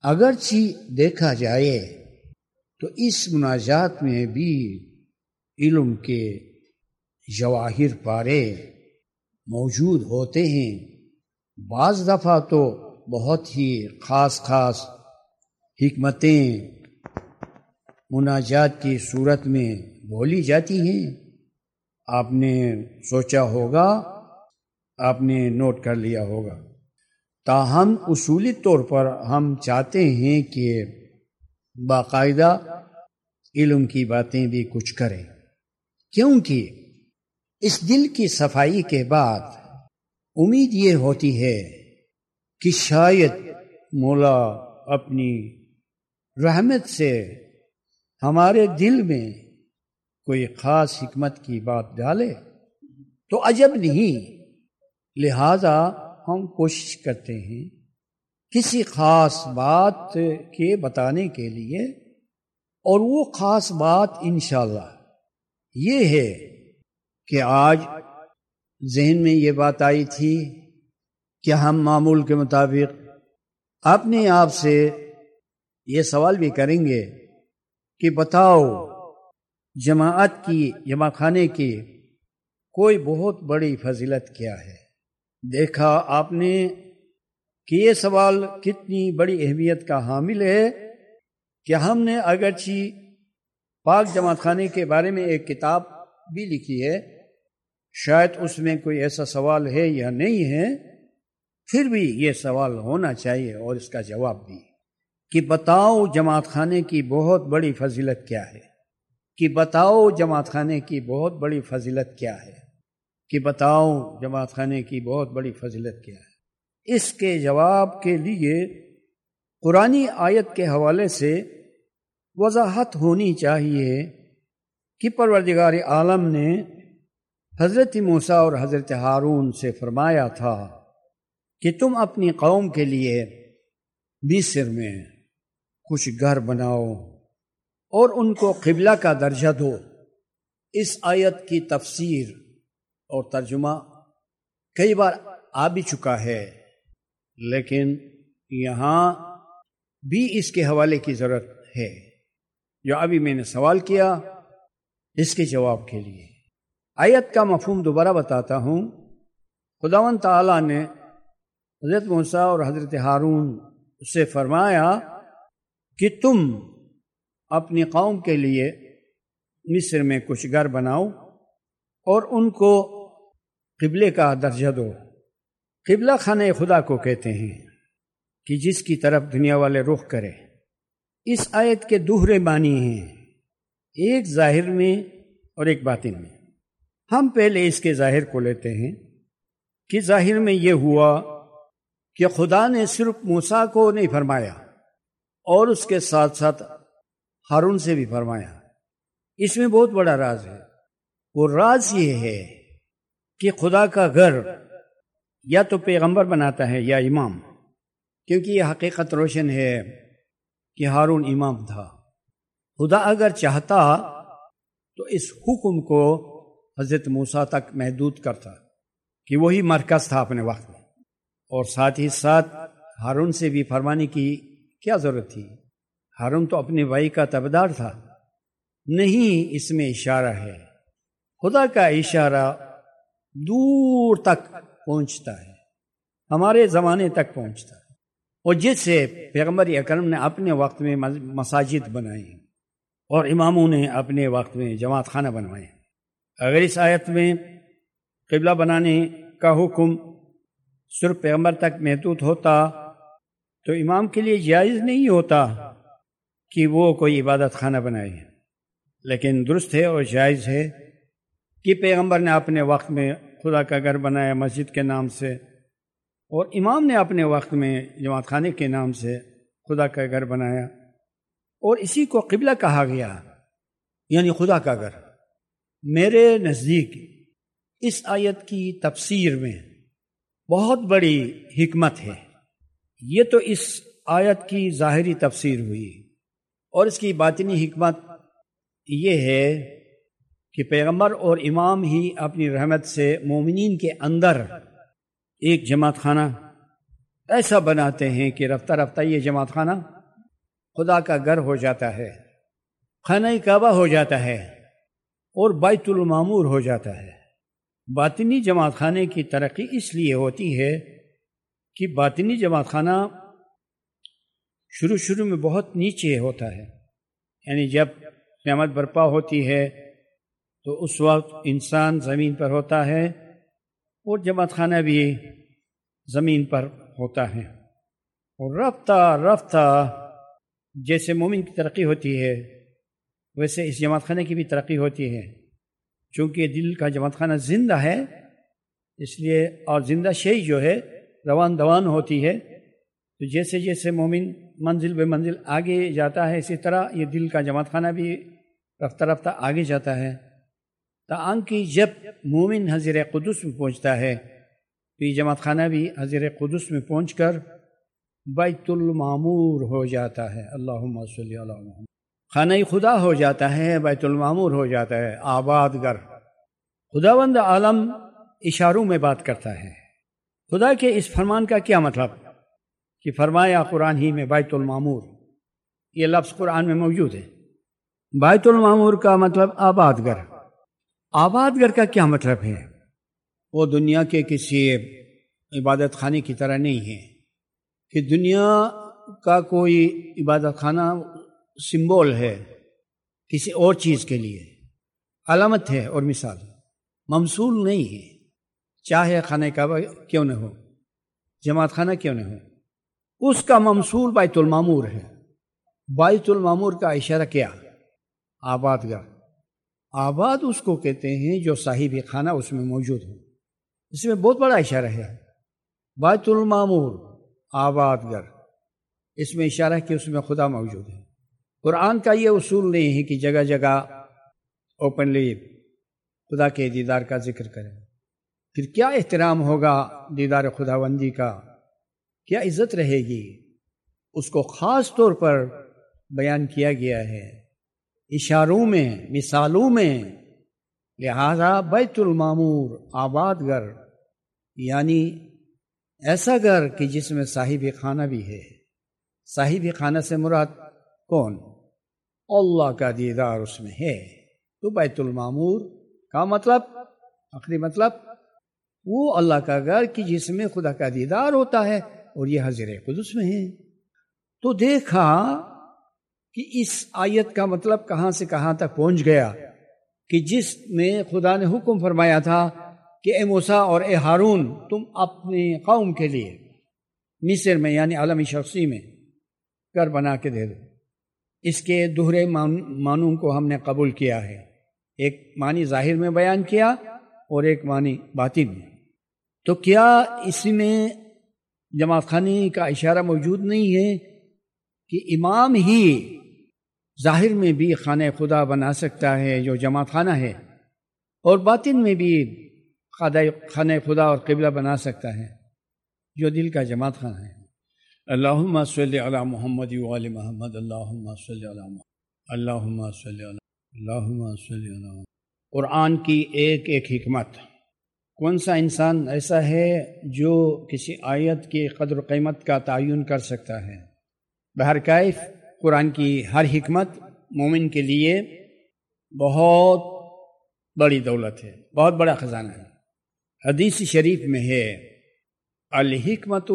اگرچہ دیکھا جائے تو اس مناجات میں بھی علم کے جواہر پارے موجود ہوتے ہیں، بعض دفعہ تو بہت ہی خاص خاص حکمتیں مناجات کی صورت میں بولی جاتی ہیں۔ آپ نے سوچا ہوگا، آپ نے نوٹ کر لیا ہوگا۔ تاہم اصولی طور پر ہم چاہتے ہیں کہ باقاعدہ علم کی باتیں بھی کچھ کریں، کیونکہ اس دل کی صفائی کے بعد امید یہ ہوتی ہے کہ شاید مولا اپنی رحمت سے ہمارے دل میں کوئی خاص حکمت کی بات ڈالے تو عجب نہیں، لہذا ہم کوشش کرتے ہیں کسی خاص بات کے بتانے کے لیے، اور وہ خاص بات انشاءاللہ یہ ہے کہ آج ذہن میں یہ بات آئی تھی کہ ہم معمول کے مطابق اپنے آپ سے یہ سوال بھی کریں گے کہ بتاؤ جماعت کی، جمع خانے کی کوئی بہت بڑی فضیلت کیا ہے؟ دیکھا آپ نے کہ یہ سوال کتنی بڑی اہمیت کا حامل ہے کہ ہم نے اگرچہ پاک جماعت خانے کے بارے میں ایک کتاب بھی لکھی ہے، شاید اس میں کوئی ایسا سوال ہے یا نہیں ہے، پھر بھی یہ سوال ہونا چاہیے اور اس کا جواب بھی کہ بتاؤ جماعت خانے کی بہت بڑی فضیلت کیا ہے، کہ بتاؤ جماعت خانے کی بہت بڑی فضیلت کیا ہے، کہ بتاؤ جماعت خانے کی بہت بڑی فضیلت کیا ہے۔ اس کے جواب کے لیے قرآنی آیت کے حوالے سے وضاحت ہونی چاہیے کہ پروردگار عالم نے حضرت موسیٰ اور حضرت ہارون سے فرمایا تھا کہ تم اپنی قوم کے لیے مصر میں کچھ گھر بناؤ اور ان کو قبلہ کا درجہ دو۔ اس آیت کی تفسیر اور ترجمہ کئی بار آ بھی چکا ہے، لیکن یہاں بھی اس کے حوالے کی ضرورت ہے جو ابھی میں نے سوال کیا اس کے جواب کے لیے۔ آیت کا مفہوم دوبارہ بتاتا ہوں۔ خداوند تعالیٰ نے حضرت موسیٰ اور حضرت ہارون سے فرمایا کہ تم اپنی قوم کے لیے مصر میں کچھ گھر بناؤ اور ان کو قبلے کا درجہ دو۔ قبلہ خانہ خدا کو کہتے ہیں کہ جس کی طرف دنیا والے رخ کرے۔ اس آیت کے دوہرے معنی ہیں، ایک ظاہر میں اور ایک باطن میں۔ ہم پہلے اس کے ظاہر کو لیتے ہیں کہ ظاہر میں یہ ہوا کہ خدا نے صرف موسیٰ کو نہیں فرمایا اور اس کے ساتھ ساتھ ہارون سے بھی فرمایا۔ اس میں بہت بڑا راز ہے۔ وہ راز یہ ہے کہ خدا کا گھر یا تو پیغمبر بناتا ہے یا امام، کیونکہ یہ حقیقت روشن ہے کہ ہارون امام تھا۔ خدا اگر چاہتا تو اس حکم کو حضرت موسیٰ تک محدود کرتا کہ وہی مرکز تھا اپنے وقت میں، اور ساتھ ہی ساتھ ہارون سے بھی فرمانے کی کیا ضرورت تھی؟ ہارون تو اپنے بھائی کا تابعدار تھا۔ نہیں، اس میں اشارہ ہے، خدا کا اشارہ دور تک پہنچتا ہے، ہمارے زمانے تک پہنچتا ہے، اور جس سے پیغمبر اکرم نے اپنے وقت میں مساجد بنائی اور اماموں نے اپنے وقت میں جماعت خانہ بنوائے۔ اگر اس آیت میں قبلہ بنانے کا حکم صرف پیغمبر تک محدود ہوتا تو امام کے لیے جائز نہیں ہوتا کہ وہ کوئی عبادت خانہ بنائے، لیکن درست ہے اور جائز ہے کہ پیغمبر نے اپنے وقت میں خدا کا گھر بنایا مسجد کے نام سے، اور امام نے اپنے وقت میں جماعت خانے کے نام سے خدا کا گھر بنایا، اور اسی کو قبلہ کہا گیا، یعنی خدا کا گھر۔ میرے نزدیک اس آیت کی تفسیر میں بہت بڑی حکمت ہے۔ یہ تو اس آیت کی ظاہری تفسیر ہوئی، اور اس کی باطنی حکمت یہ ہے کہ پیغمبر اور امام ہی اپنی رحمت سے مومنین کے اندر ایک جماعت خانہ، ایسا بناتے ہیں کہ رفتہ رفتہ یہ جماعت خانہ خدا کا گھر ہو جاتا ہے، خانہ کعبہ ہو جاتا ہے اور بیت المعمور ہو جاتا ہے۔ باطنی جماعت خانے کی ترقی اس لیے ہوتی ہے کہ باطنی جماعت خانہ شروع شروع میں بہت نیچے ہوتا ہے، یعنی جب قیامت برپا ہوتی ہے تو اس وقت انسان زمین پر ہوتا ہے اور جماعت خانہ بھی زمین پر ہوتا ہے، اور رفتہ رفتہ جیسے مومن کی ترقی ہوتی ہے ویسے اس جماعت خانے کی بھی ترقی ہوتی ہے، چونکہ دل کا جماعت خانہ زندہ ہے اس لیے، اور زندہ شے جو ہے روان دوان ہوتی ہے، تو جیسے جیسے مومن منزل بے منزل آگے جاتا ہے اسی طرح یہ دل کا جماعت خانہ بھی رفتہ رفتہ آگے جاتا ہے، تاکہ جب مومن حضرِ قدس میں پہنچتا ہے تو یہ جماعت خانہ بھی حضرِ قدس میں پہنچ کر بیت المعمور ہو جاتا ہے۔ اللہم صلی علی محمد، خانہ خدا ہو جاتا ہے، بیت المعمور ہو جاتا ہے، آباد گھر۔ خداوند عالم اشاروں میں بات کرتا ہے۔ خدا کے اس فرمان کا کیا مطلب کہ فرمایا قرآن ہی میں بیت المعمور، یہ لفظ قرآن میں موجود ہے۔ بیت المعمور کا مطلب آباد گھر۔ آباد گھر کا کیا مطلب ہے؟ وہ دنیا کے کسی عبادت خانے کی طرح نہیں ہے کہ دنیا کا کوئی عبادت خانہ سمبول ہے کسی اور چیز کے لیے، علامت ہے اور مثال، ممثول نہیں ہے، چاہے خانہ کعبہ کیوں نہ ہو، جماعت خانہ کیوں نہ ہو، اس کا ممثول بیت المعمور ہے۔ بیت المعمور کا اشارہ کیا؟ آباد گھر۔ آباد اس کو کہتے ہیں جو صاحب خانہ اس میں موجود ہو، اس میں بہت بڑا اشارہ ہے۔ بیت المعمور آباد گھر، اس میں اشارہ ہے کہ اس میں خدا موجود ہے۔ قرآن کا یہ اصول نہیں ہے کہ جگہ جگہ اوپنلی خدا کے دیدار کا ذکر کریں، پھر کیا احترام ہوگا دیدار خداوندی کا، کیا عزت رہے گی، اس کو خاص طور پر بیان کیا گیا ہے اشاروں میں، مثالوں میں۔ لہذا بیت المعمور آباد گھر یعنی ایسا گھر کہ جس میں صاحب خانہ بھی ہے۔ صاحب خانہ سے مراد کون؟ اللہ کا دیدار اس میں ہے۔ تو بیت المعمور کا مطلب، آخری مطلب، وہ اللہ کا گھر کہ جس میں خدا کا دیدار ہوتا ہے، اور یہ حضرِ قدس میں ہے۔ تو دیکھا کہ اس آیت کا مطلب کہاں سے کہاں تک پہنچ گیا کہ جس میں خدا نے حکم فرمایا تھا کہ اے موسیٰ اور اے ہارون تم اپنی قوم کے لیے مصر میں یعنی عالمی شخصی میں گھر بنا کے دے دو۔ اس کے دوہرے معنوں کو ہم نے قبول کیا ہے، ایک معنی ظاہر میں بیان کیا اور ایک معنی باطن میں۔ تو کیا اس میں جماعت خانے کا اشارہ موجود نہیں ہے کہ امام ہی ظاہر میں بھی خانہ خدا بنا سکتا ہے جو جماعت خانہ ہے، اور باطن میں بھی خانہ خدا اور قبلہ بنا سکتا ہے جو دل کا جماعت خانہ ہے؟ اللہم صلی علی محمد وآل محمد، اللہم صلی علی محمد، اللہم صلی علی اللہم صلی علی محمد۔ قرآن کی ایک ایک حکمت۔ کون سا انسان ایسا ہے جو کسی آیت کی قدر و قیمت کا تعین کر سکتا ہے؟ بہرکیف قرآن کی ہر حکمت مومن کے لیے بہت بڑی دولت ہے، بہت بڑا خزانہ ہے۔ حدیث شریف میں ہے الحکمت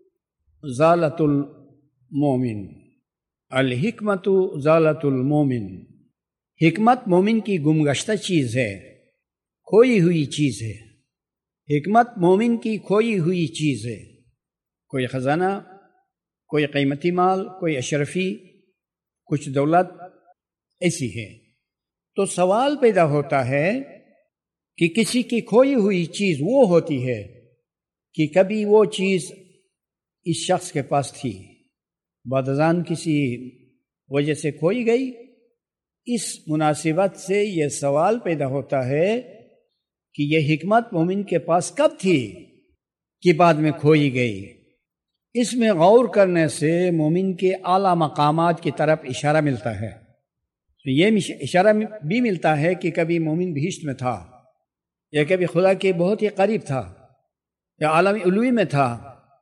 ضالۃ المومن، الحکمت ضالۃ المومن۔ حکمت مومن کی گم گشتہ چیز ہے، کھوئی ہوئی چیز ہے۔ حکمت مومن کی کھوئی ہوئی چیز ہے، کوئی خزانہ، کوئی قیمتی مال، کوئی اشرفی، کچھ دولت ایسی ہے۔ تو سوال پیدا ہوتا ہے کہ کسی کی کھوئی ہوئی چیز وہ ہوتی ہے کہ کبھی وہ چیز اس شخص کے پاس تھی، بعد ازاں کسی وجہ سے کھوئی گئی۔ اس مناسبت سے یہ سوال پیدا ہوتا ہے کہ یہ حکمت مومن کے پاس کب تھی کہ بعد میں کھوئی گئی؟ اس میں غور کرنے سے مومن کے اعلیٰ مقامات کی طرف اشارہ ملتا ہے۔ تو یہ اشارہ بھی ملتا ہے کہ کبھی مومن بہشت میں تھا، یا کبھی خدا کے بہت ہی قریب تھا، یا عالم علوی میں تھا،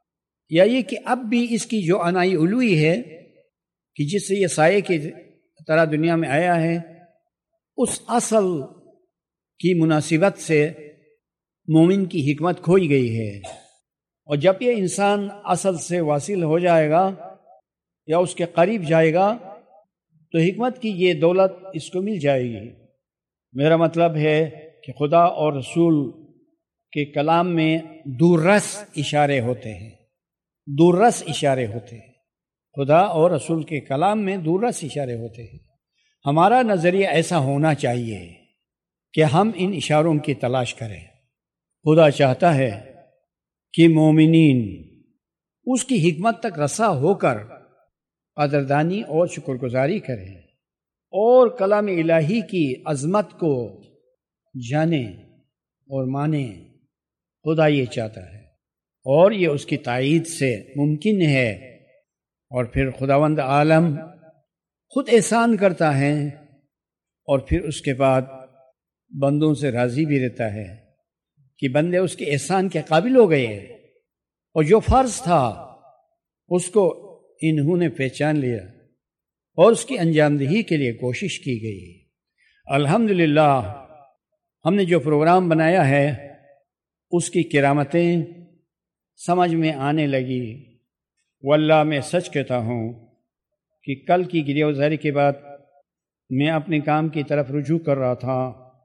یا یہ کہ اب بھی اس کی جو عنائی علوی ہے کہ جس سے یہ سائے کی طرح دنیا میں آیا ہے، اس اصل کی مناسبت سے مومن کی حکمت کھوئی گئی ہے، اور جب یہ انسان اصل سے واصل ہو جائے گا یا اس کے قریب جائے گا تو حکمت کی یہ دولت اس کو مل جائے گی۔ میرا مطلب ہے کہ خدا اور رسول کے کلام میں دور رس اشارے ہوتے ہیں، دور رس اشارے ہوتے ہیں، خدا اور رسول کے کلام میں دور رس اشارے ہوتے ہیں۔ ہمارا نظریہ ایسا ہونا چاہیے کہ ہم ان اشاروں کی تلاش کریں۔ خدا چاہتا ہے کہ مومنین اس کی حکمت تک رسا ہو کر قدردانی اور شکر گزاری کریں اور کلام الہی کی عظمت کو جانیں اور مانیں۔ خدا یہ چاہتا ہے اور یہ اس کی تائید سے ممکن ہے، اور پھر خداوند عالم خود احسان کرتا ہے اور پھر اس کے بعد بندوں سے راضی بھی رہتا ہے کہ بندے اس کے احسان کے قابل ہو گئے، اور جو فرض تھا اس کو انہوں نے پہچان لیا اور اس کی انجام دہی کے لیے کوشش کی گئی۔ الحمدللہ ہم نے جو پروگرام بنایا ہے اس کی کرامتیں سمجھ میں آنے لگی۔ واللہ میں سچ کہتا ہوں کہ کل کی گریہ وزاری کے بعد میں اپنے کام کی طرف رجوع کر رہا تھا،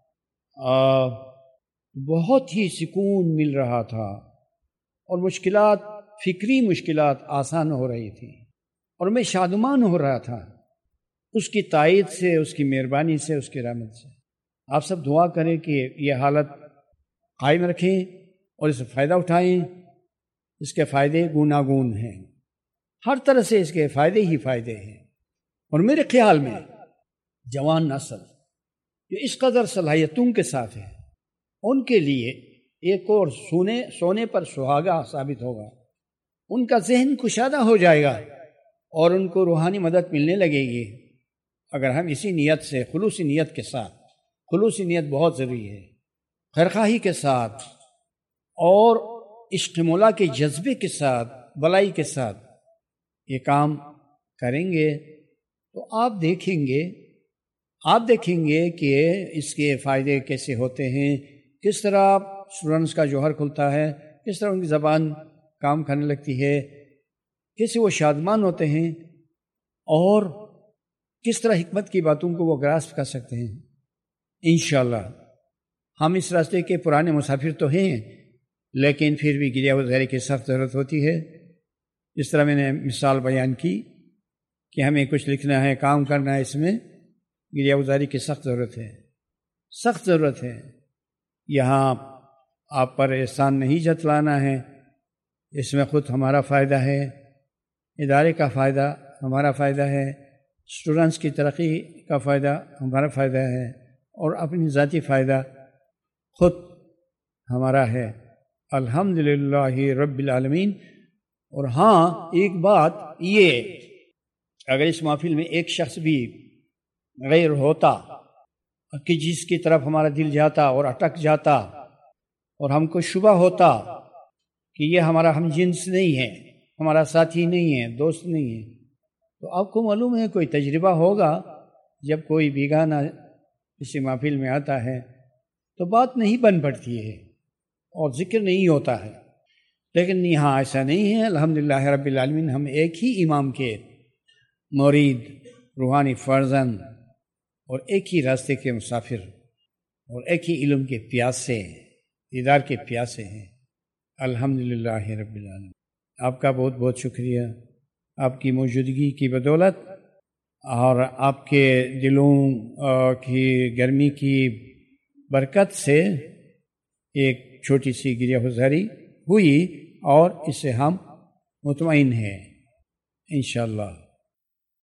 آ, بہت ہی سکون مل رہا تھا، اور مشکلات، فکری مشکلات آسان ہو رہی تھی، اور میں شادمان ہو رہا تھا اس کی تائید سے، اس کی مہربانی سے، اس کی رحمت سے۔ آپ سب دعا کریں کہ یہ حالت قائم رکھیں اور اس سے فائدہ اٹھائیں۔ اس کے فائدے گوناگون ہیں، ہر طرح سے اس کے فائدے ہی فائدے ہیں، اور میرے خیال میں جوان نسل جو اس قدر صلاحیتوں کے ساتھ ہے ان کے لیے ایک اور سونے سونے پر سہاگا ثابت ہوگا۔ ان کا ذہن کشادہ ہو جائے گا اور ان کو روحانی مدد ملنے لگے گی اگر ہم اسی نیت سے، خلوصی نیت کے ساتھ، خلوصی نیت بہت ضروری ہے، خیرخواہی کے ساتھ اور عشق مولا کے جذبے کے ساتھ، بلائی کے ساتھ یہ کام کریں گے تو آپ دیکھیں گے آپ دیکھیں گے کہ اس کے فائدے کیسے ہوتے ہیں، کس طرح اسٹوڈنٹس کا جوہر کھلتا ہے، کس طرح ان کی زبان کام کرنے لگتی ہے، کیسے وہ شادمان ہوتے ہیں، اور کس طرح حکمت کی باتوں کو وہ گراسپ کر سکتے ہیں۔ انشاءاللہ ہم اس راستے کے پرانے مسافر تو ہیں، لیکن پھر بھی گریہ وزاری کی سخت ضرورت ہوتی ہے۔ جس طرح میں نے مثال بیان کی کہ ہمیں کچھ لکھنا ہے، کام کرنا ہے، اس میں گریہ وزاری کی سخت ضرورت ہے، سخت ضرورت ہے۔ یہاں آپ پر احسان نہیں جتلانا ہے، اس میں خود ہمارا فائدہ ہے، ادارے کا فائدہ ہمارا فائدہ ہے، اسٹوڈنٹس کی ترقی کا فائدہ ہمارا فائدہ ہے، اور اپنی ذاتی فائدہ خود ہمارا ہے۔ الحمدللہ رب العالمین۔ اور ہاں ایک بات یہ، اگر اس محفل میں ایک شخص بھی غیر ہوتا کہ جس کی طرف ہمارا دل جاتا اور اٹک جاتا اور ہم کو شبہ ہوتا کہ یہ ہمارا ہم جنس نہیں ہے، ہمارا ساتھی نہیں ہے، دوست نہیں ہے، تو آپ کو معلوم ہے کوئی تجربہ ہوگا جب کوئی بیگانہ کسی محفل میں آتا ہے تو بات نہیں بن پڑتی ہے اور ذکر نہیں ہوتا ہے، لیکن یہاں ایسا نہیں ہے۔ الحمدللہ رب العالمین، ہم ایک ہی امام کے مرید، روحانی فرزند، اور ایک ہی راستے کے مسافر، اور ایک ہی علم کے پیاسے، دیدار کے پیاسے ہیں۔ الحمدللہ رب العالمین۔ آپ کا بہت بہت شکریہ، آپ کی موجودگی کی بدولت اور آپ کے دلوں کی گرمی کی برکت سے ایک چھوٹی سی گریہ گزاری ہوئی، اور اس سے ہم مطمئن ہیں انشاءاللہ۔